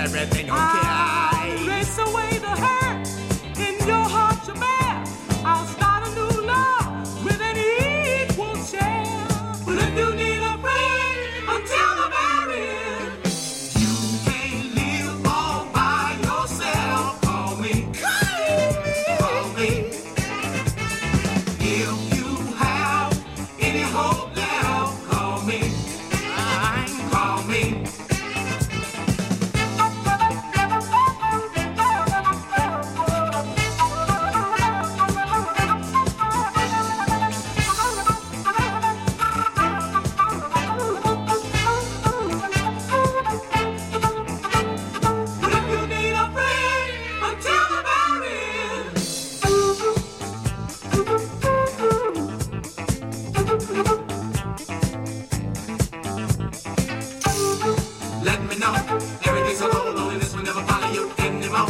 everything okay. Erase away the hurt in your heart to bear. I'll start a new love with an equal share. But if you need a friend until the very end, You can't live all by yourself. Call me. Call me. If you have any hope left, call me. Call me. But if you need a friend until the very end, let me know. Everything's so low, loneliness will never bother you anymore.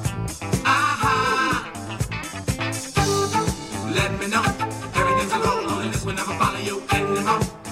Aha. Let me know. Everything's so low, loneliness will never bother you anymore.